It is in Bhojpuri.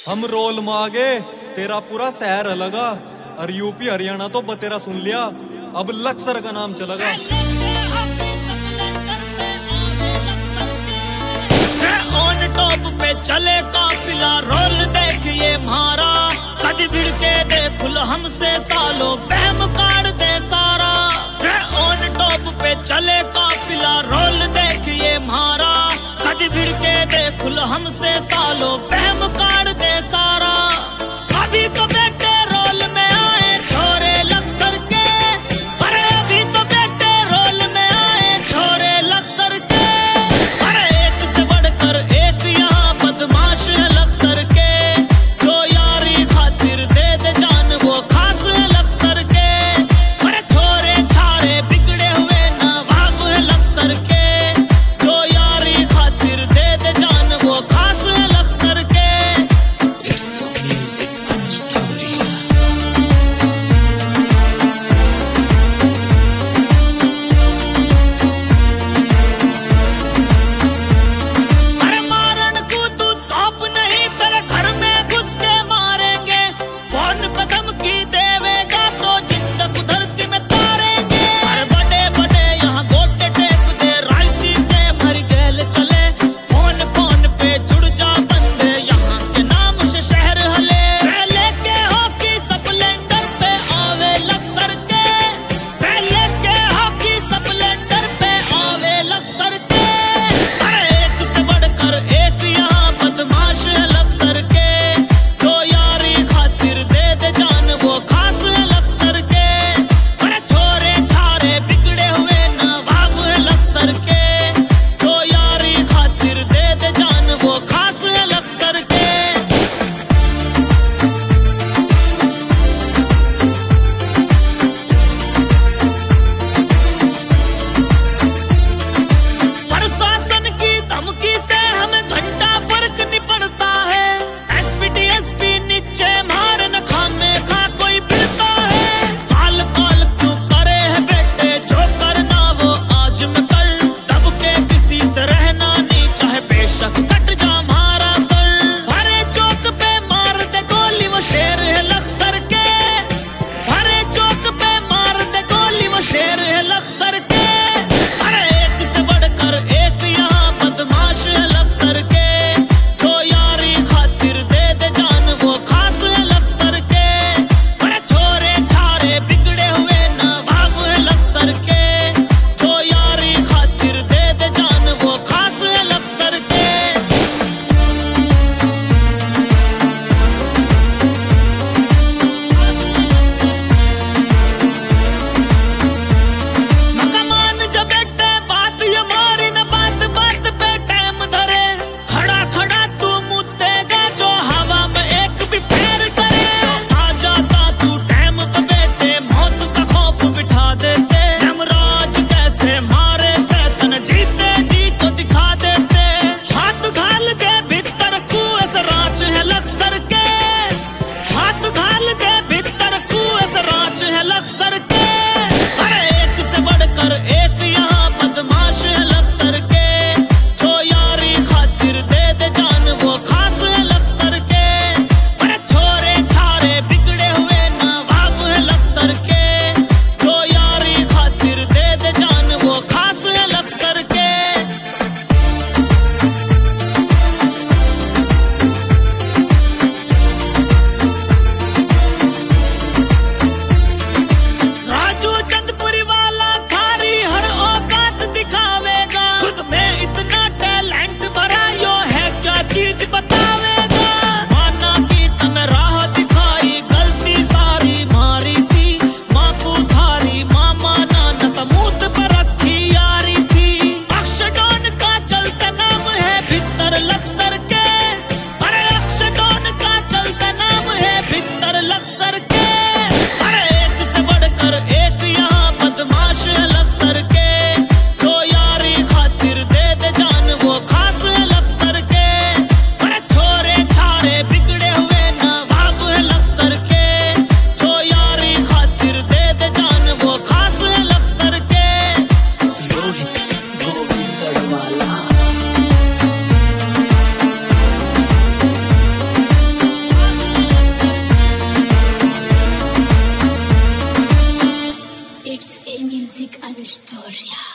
हम रोल मांगे तेरा पूरा शहर अलगा और यूपी हरियाणा तो बतेरा सुन लिया, अब लक्सर का नाम चलेगा। ऑन टॉप पे चले काफिला रोल देखिए मारा, कभी भिड़ के देखुल हमसे सालों बहम काट दे सारा। ऑन टॉप पे चले काफिला रोल देखिए मारा, कभी भिड़ के देखुल हमसे सालों बहम काट दे सारा। अभी तो बेटे रोल में आए छोरे लक्सर के, अरे अभी तो बेटे रोल में आए छोरे लक्सर के। अरे एक से बढ़कर एक यहाँ बदमाश है लक्सर के, जो यारी खातिर दे दे जान वो खास है लक्सर के। अरे छोरे छारे बिगड़े हुए नवाब है लक्सर के, जो यारी खातिर दे दे जान वो खास है लक्सर के। अरे एक से बढ़कर एक यहाँ बदमाश है लक्सर के। Music Anustoria.